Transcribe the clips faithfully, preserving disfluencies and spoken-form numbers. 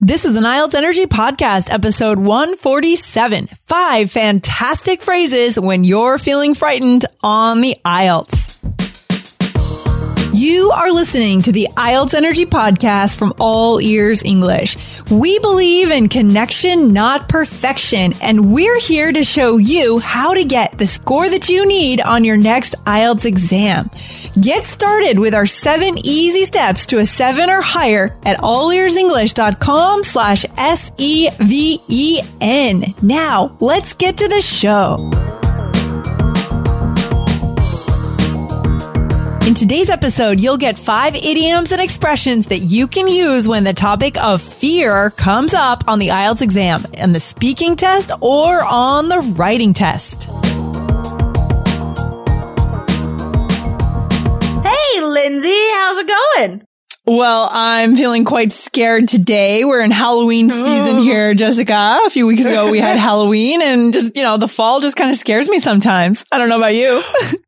This is an I E L T S Energy Podcast, episode one forty-seven. Five fantastic phrases when you're feeling frightened on the I E L T S. You are listening to the I E L T S Energy Podcast from All Ears English. We believe in connection, not perfection, and we're here to show you how to get the score that you need on your next I E L T S exam. Get started with our seven easy steps to a seven or higher at allearsenglish.com slash S E V E N. Now, let's get to the show. In today's episode, you'll get five idioms and expressions that you can use when the topic of fear comes up on the I E L T S exam, on the speaking test, or on the writing test. Hey, Lindsay, how's it going? Well, I'm feeling quite scared today. We're in Halloween season here, Jessica. A few weeks ago, we had Halloween, and just, you know, the fall just kind of scares me sometimes. I don't know about you.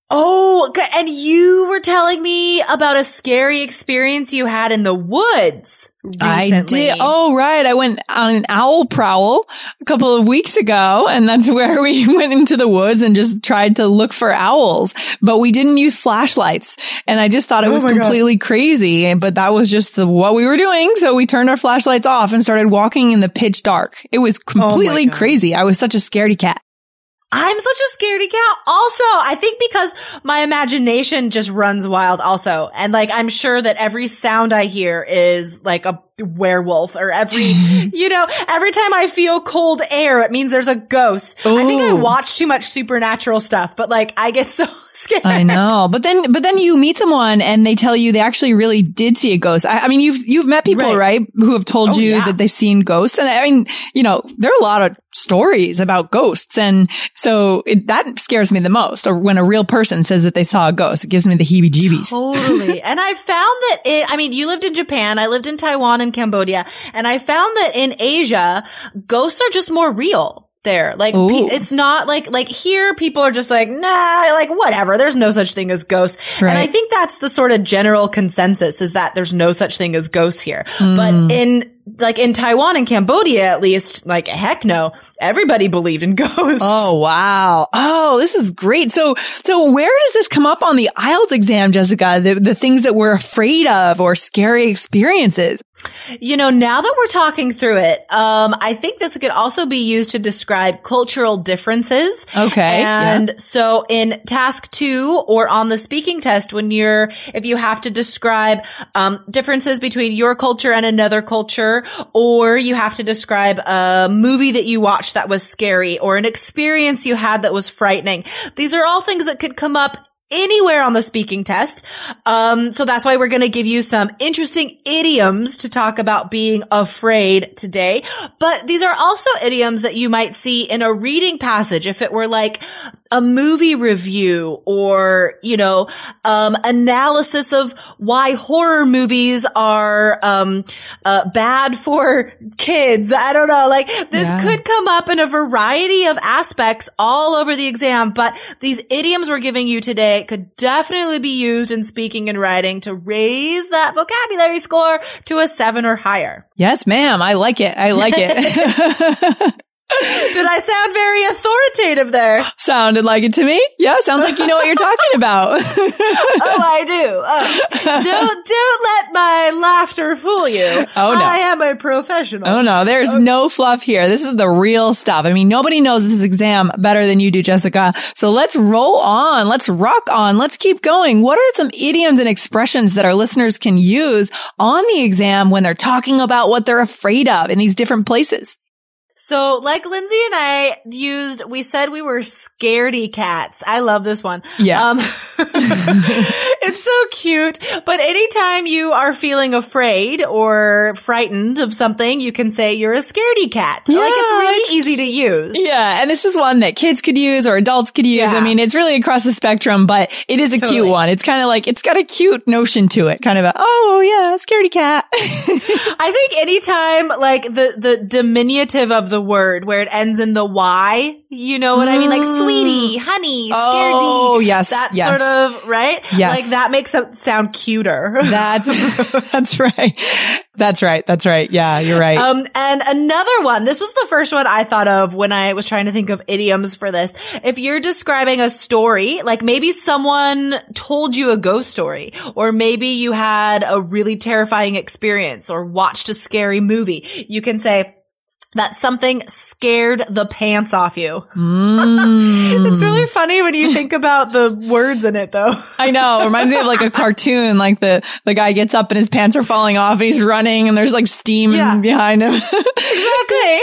Oh, and you were telling me about a scary experience you had in the woods recently. I did. Oh, right. I went on an owl prowl a couple of weeks ago, and that's where we went into the woods and just tried to look for owls, but we didn't use flashlights. And I just thought it was oh completely God. crazy, but that was just the, what we were doing. So we turned our flashlights off and started walking in the pitch dark. It was completely oh crazy. I was such a scaredy cat. I'm such a scaredy cat. Also, I think because my imagination just runs wild also. And like, I'm sure that every sound I hear is like a werewolf, or every, you know, every time I feel cold air, it means there's a ghost. Ooh. I think I watch too much supernatural stuff, but like, I get so scared. I know. But then, but then you meet someone and they tell you they actually really did see a ghost. I, I mean, you've, you've met people, right, right who have told oh, you yeah. that they've seen ghosts. And I mean, you know, there are a lot of stories about ghosts. And so it, that scares me the most. Or when a real person says that they saw a ghost, it gives me the heebie-jeebies. Totally. And I found that it, I mean, you lived in Japan. I lived in Taiwan and Cambodia. And I found that in Asia, ghosts are just more real there. Like, pe- it's not like, like here, people are just like, nah, like whatever. There's no such thing as ghosts. Right. And I think that's the sort of general consensus, is that there's no such thing as ghosts here. Mm. But in, like in Taiwan and Cambodia, at least, like, heck no, everybody believed in ghosts. Oh, wow. Oh, this is great. So, so where does this come up on the I E L T S exam, Jessica? The, the things that we're afraid of or scary experiences? You know, now that we're talking through it, um, I think this could also be used to describe cultural differences. Okay. And yeah. so in task two, or on the speaking test, when you're, if you have to describe, um, differences between your culture and another culture, or you have to describe a movie that you watched that was scary, or an experience you had that was frightening. These are all things that could come up anywhere on the speaking test. Um, so that's why we're going to give you some interesting idioms to talk about being afraid today. But these are also idioms that you might see in a reading passage if it were like a movie review, or, you know, um, analysis of why horror movies are, um, uh, bad for kids. I don't know. Like, this yeah. could come up in a variety of aspects all over the exam, but these idioms we're giving you today could definitely be used in speaking and writing to raise that vocabulary score to a seven or higher. Yes, ma'am. I like it. I like it. Did I sound very authoritative there? Sounded like it to me. Yeah, sounds like you know what you're talking about. Oh, I do. Oh. Don't, don't let my laughter fool you. Oh, no. I am a professional. Oh, no. There's okay. no fluff here. This is the real stuff. I mean, nobody knows this exam better than you do, Jessica. So let's roll on. Let's rock on. Let's keep going. What are some idioms and expressions that our listeners can use on the exam when they're talking about what they're afraid of in these different places? So like Lindsay and I used, we said we were scaredy cats. I love this one. Yeah. Um, it's so cute. But anytime you are feeling afraid or frightened of something, you can say you're a scaredy cat. Yeah, like, it's really it's, easy to use. Yeah. And this is one that kids could use or adults could use. Yeah. I mean, it's really across the spectrum, but it is a totally. cute one. It's kind of like, it's got a cute notion to it. Kind of a, oh yeah, scaredy cat. I think anytime like the, the diminutive of the word where it ends in the Y, you know what mm. I mean? Like sweetie, honey, scaredy. Oh, yes. That yes. sort of, right? Yes. Like that makes it sound cuter. That's, that's right. That's right. That's right. Yeah, you're right. Um, and another one, this was the first one I thought of when I was trying to think of idioms for this. If you're describing a story, like maybe someone told you a ghost story, or maybe you had a really terrifying experience or watched a scary movie, you can say, that something scared the pants off you. Mm. It's really funny when you think about the words in it, though. I know. It reminds me of like a cartoon, like the, the guy gets up and his pants are falling off and he's running and there's like steam yeah. behind him. Exactly.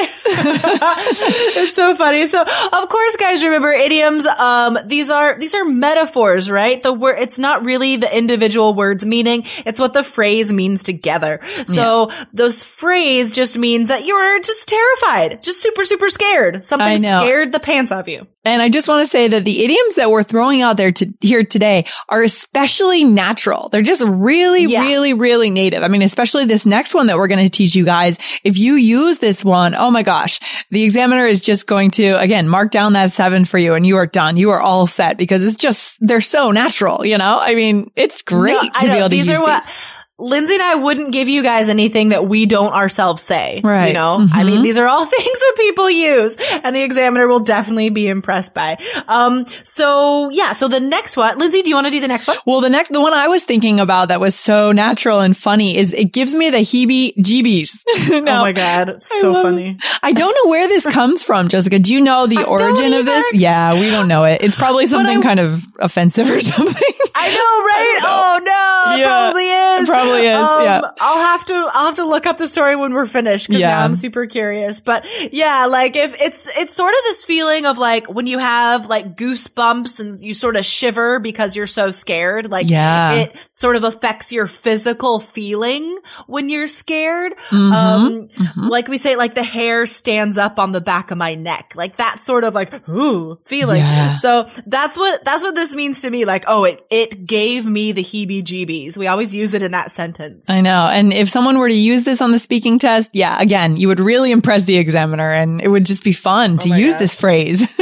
It's so funny. So, of course, guys, remember idioms. Um, these are, these are metaphors, right? The word, it's not really the individual word's meaning. It's what the phrase means together. So yeah. Those phrase just means that you're just terrified, just super, super scared. Something scared the pants off you. And I just want to say that the idioms that we're throwing out there to here today are especially natural. They're just really, yeah. really, really native. I mean, especially this next one that we're going to teach you guys. If you use this one, oh my gosh, the examiner is just going to, again, mark down that seven for you and you are done. You are all set because it's just, they're so natural, you know? I mean, it's great no, to be able to these use are what- these. Lindsay and I wouldn't give you guys anything that we don't ourselves say. Right. You know, Mm-hmm. I mean, these are all things that people use and the examiner will definitely be impressed by. Um, so yeah. So the next one, Lindsay, do you want to do the next one? Well, the next, the one I was thinking about that was so natural and funny is it gives me the heebie-jeebies. Now, oh my God. It's so funny. It. I don't know where this comes from, Jessica. Do you know the I origin of this? Yeah, we don't know it. It's probably something kind of offensive or something. I know, right? I know. Oh no, it yeah, probably is. It probably is. Um, yeah. I'll have to, I'll have to look up the story when we're finished because yeah. now I'm super curious. But yeah, like if it's, it's sort of this feeling of like when you have like goosebumps and you sort of shiver because you're so scared. Like yeah. it sort of affects your physical feeling when you're scared. Mm-hmm. Um, mm-hmm. Like we say, like the hair stands up on the back of my neck. Like that sort of like, ooh, feeling. Yeah. So that's what, that's what this means to me. Like, oh, it, it gave me the heebie-jeebies. We always use it in that sentence. I know. And if someone were to use this on the speaking test, yeah, again, you would really impress the examiner and it would just be fun to oh use gosh. this phrase.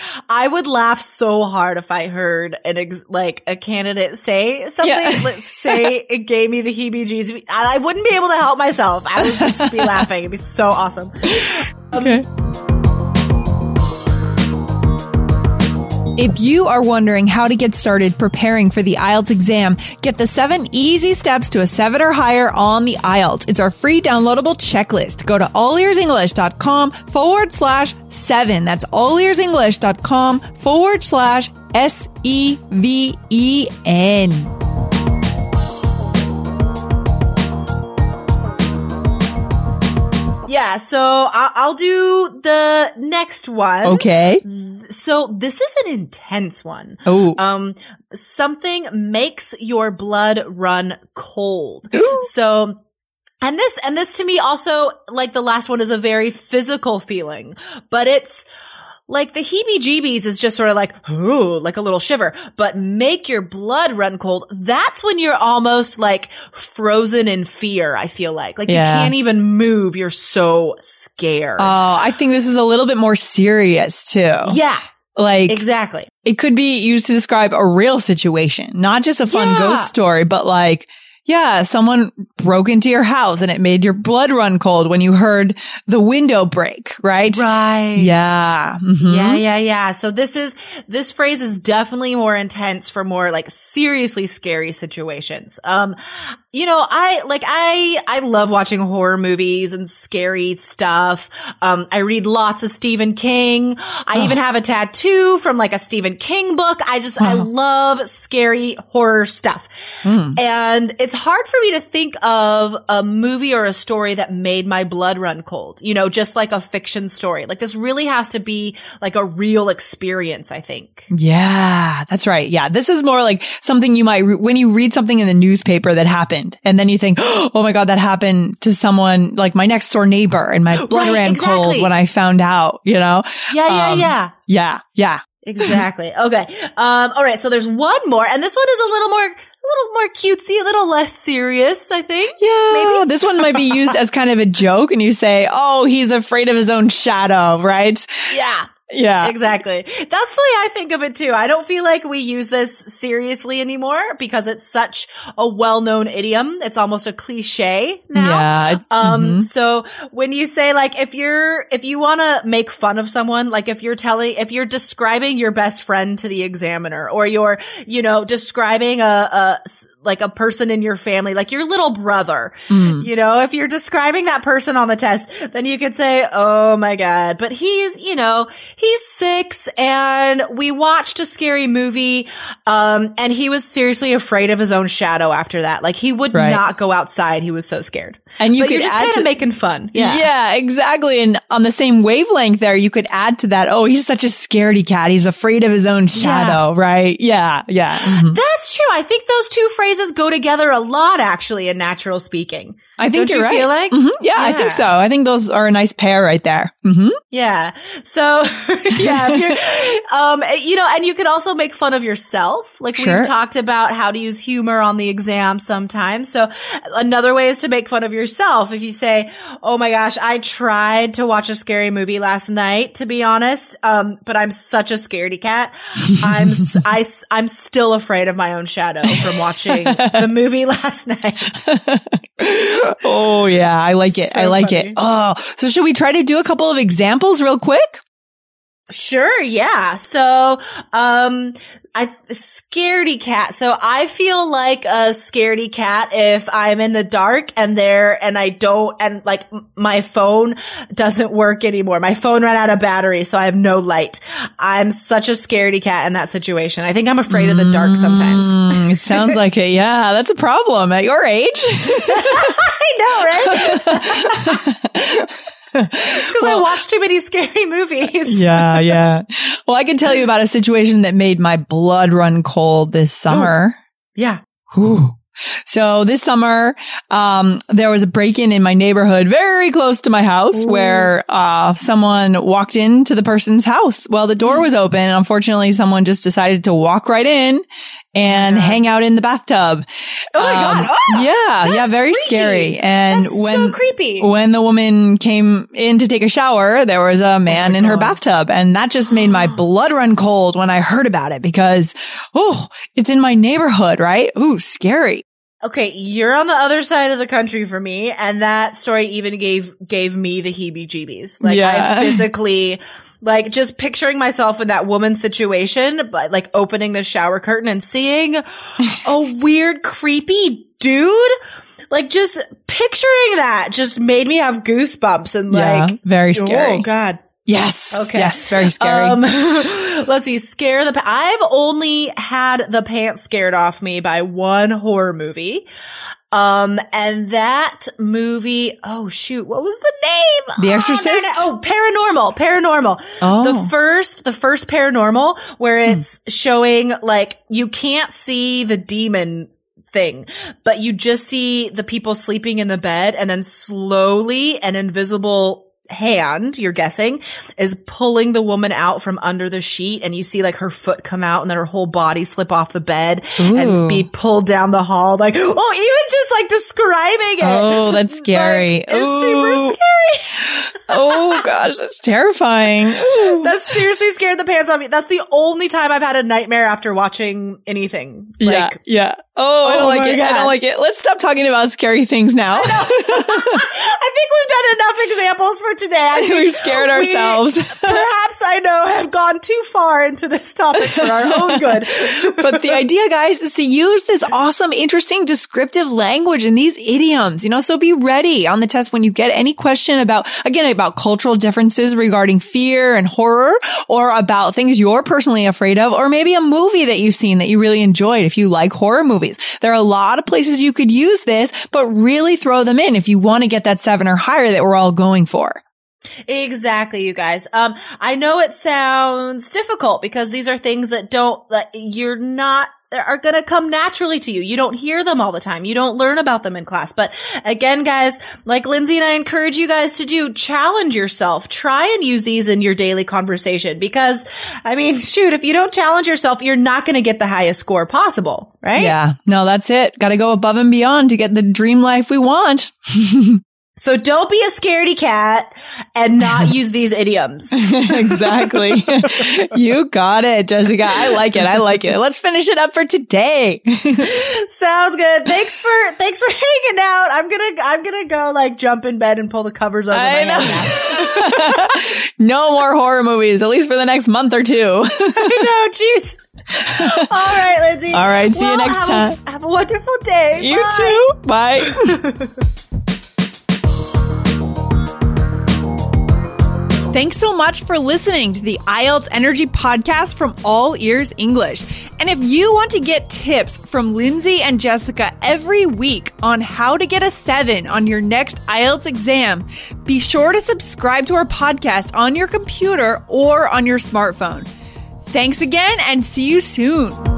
I would laugh so hard if I heard an ex- like a candidate say something, yeah. let's say it gave me the heebie-jeebies. I wouldn't be able to help myself. I would just be laughing. It'd be so awesome. Um, okay. If you are wondering how to get started preparing for the I E L T S exam, get the seven easy steps to a seven or higher on the I E L T S. It's our free downloadable checklist. Go to allearsenglish.com forward slash seven. That's allearsenglish.com forward slash S E V E N. Yeah, so I'll, I'll do the next one. Okay. So this is an intense one. Oh. Um, something makes your blood run cold. Ooh. So, and this, and this to me also, like the last one, is a very physical feeling, but it's, like the heebie-jeebies is just sort of like, ooh, like a little shiver, but make your blood run cold. That's when you're almost like frozen in fear, I feel like. Like yeah. you can't even move. You're so scared. Oh, I think this is a little bit more serious too. Yeah. Like, exactly. It could be used to describe a real situation, not just a fun yeah. ghost story, but like, yeah, someone broke into your house and it made your blood run cold when you heard the window break, right? Right. Yeah. Mm-hmm. Yeah, yeah, yeah. So this is, this phrase is definitely more intense for more like seriously scary situations. Um, you know, I, like, I, I love watching horror movies and scary stuff. Um, I read lots of Stephen King. I oh. even have a tattoo from like a Stephen King book. I just, oh. I love scary horror stuff. Mm. And it's hard for me to think of a movie or a story that made my blood run cold, you know, just like a fiction story. Like this really has to be like a real experience, I think. Yeah, that's right. Yeah. This is more like something you might, re- when you read something in the newspaper that happened and then you think, oh my God, that happened to someone like my next door neighbor and my blood right, ran exactly. cold when I found out, you know? Yeah, yeah, um, yeah. Yeah, yeah. Exactly. Okay. Um, all right. So there's one more, and this one is a little more, a little more cutesy, a little less serious, I think. Yeah. Maybe. This one might be used as kind of a joke and you say, oh, he's afraid of his own shadow, right? Yeah. Yeah. Exactly. That's the way I think of it too. I don't feel like we use this seriously anymore because it's such a well-known idiom. It's almost a cliche now. Yeah. Um, mm-hmm. so when you say like, if you're, if you want to make fun of someone, like if you're telling, if you're describing your best friend to the examiner, or you're, you know, describing a, a like a person in your family, like your little brother, mm. you know, if you're describing that person on the test, then you could say, oh my God, but he's, you know, he's six and we watched a scary movie. Um, and he was seriously afraid of his own shadow after that. Like he would right. not go outside. He was so scared. And you but could you're just add kind to, of making fun. Yeah. Yeah, exactly. And on the same wavelength there, you could add to that. Oh, he's such a scaredy cat. He's afraid of his own shadow, yeah. right? Yeah. Yeah. Mm-hmm. That's true. I think those two phrases go together a lot actually in natural speaking. I think Don't you're you right. feel like? Mm-hmm. Yeah, yeah, I think so. I think those are a nice pair right there. Mm-hmm. Yeah. So, yeah, if you're, um, you know, and you could also make fun of yourself. Like sure. we've talked about how to use humor on the exam sometimes. So another way is to make fun of yourself. If you say, oh my gosh, I tried to watch a scary movie last night, to be honest. Um, but I'm such a scaredy cat. I'm, I, I'm still afraid of my own shadow from watching the movie last night. Oh yeah, I like it. So I like funny. it. Oh, so should we try to do a couple of examples real quick? Sure, yeah. So, um, I, scaredy cat. So I feel like a scaredy cat if I'm in the dark and there, and I don't, and like my phone doesn't work anymore. My phone ran out of battery, so I have no light. I'm such a scaredy cat in that situation. I think I'm afraid of the dark sometimes. Mm, it sounds like it. Yeah, that's a problem at your age. I know, right? It's because well, I watched too many scary movies. Yeah, yeah. Well, I can tell you about a situation that made my blood run cold this summer. Ooh. Yeah. Ooh. So this summer, um, there was a break-in in my neighborhood very close to my house. Ooh. Where, uh, someone walked into the person's house. Well, the door was open. And unfortunately, someone just decided to walk right in and yeah. hang out in the bathtub. Oh my um, God. Oh, yeah. Yeah. Very freaky. scary. And that's when, so creepy. When the woman came in to take a shower, there was a man oh in God. her bathtub. And that just made my blood run cold when I heard about it because, oh, it's in my neighborhood, right? Ooh, scary. Okay, you're on the other side of the country for me, and that story even gave gave me the heebie-jeebies. Like, yeah. I physically, like, just picturing myself in that woman's situation, but like opening the shower curtain and seeing a weird, creepy dude. Like, just picturing that just made me have goosebumps and like, yeah, very scary. Oh God. Yes. Okay. Yes. Very scary. Um, let's see. Scare the, pa- I've only had the pants scared off me by one horror movie. Um, and that movie, oh shoot, what was the name? The Exorcist? Oh, oh Paranormal, Paranormal. Oh. The first, the first Paranormal where it's hmm. showing like you can't see the demon thing, but you just see the people sleeping in the bed and then slowly an invisible hand, you're guessing, is pulling the woman out from under the sheet, and you see like her foot come out and then her whole body slip off the bed Ooh. and be pulled down the hall. Like, oh, even just like describing it. Oh, that's scary. Like, it's super scary. Oh gosh, that's terrifying. That seriously scared the pants off me. That's the only time I've had a nightmare after watching anything. Like, yeah, yeah. Oh, I don't oh like it. God. I don't like it. Let's stop talking about scary things now. I, I think we've done enough examples for today. I think we're scared we, ourselves. Perhaps, I know, have gone too far into this topic for our own good. But the idea, guys, is to use this awesome, interesting, descriptive language and these idioms, you know, so be ready on the test when you get any question about, again, about cultural differences regarding fear and horror, or about things you're personally afraid of, or maybe a movie that you've seen that you really enjoyed if you like horror movies. There are a lot of places you could use this, but really throw them in if you want to get that seven or higher that we're all going for. Exactly, you guys. Um, I know it sounds difficult because these are things that don't, that you're not, are going to come naturally to you. You don't hear them all the time. You don't learn about them in class. But again, guys, like Lindsay and I encourage you guys to do, challenge yourself. Try and use these in your daily conversation because, I mean, shoot, if you don't challenge yourself, you're not going to get the highest score possible, right? Yeah. No, that's it. Got to go above and beyond to get the dream life we want. So don't be a scaredy cat and not use these idioms. Exactly. You got it, Jessica. I like it. I like it. Let's finish it up for today. Sounds good. Thanks for thanks for hanging out. I'm gonna I'm gonna go like jump in bed and pull the covers over I my head know. No more horror movies, at least for the next month or two. I know, jeez. All right, Lindsay. All right, see well, you next have time. A, have a wonderful day. You Bye. too. Bye. Thanks so much for listening to the I E L T S Energy Podcast from All Ears English. And if you want to get tips from Lindsay and Jessica every week on how to get a seven on your next I E L T S exam, be sure to subscribe to our podcast on your computer or on your smartphone. Thanks again and see you soon.